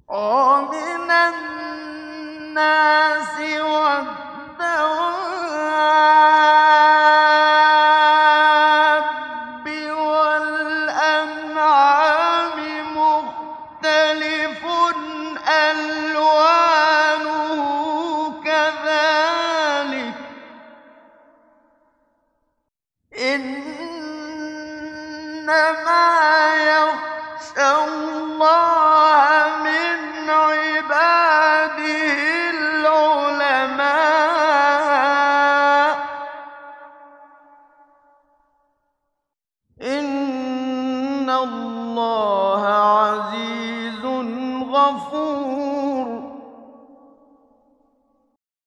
ومن الناس والدواب والأنعام مختلف ألوانه كذلك إنما يخشى الله من عباده العلماء إن الله عزيز غفور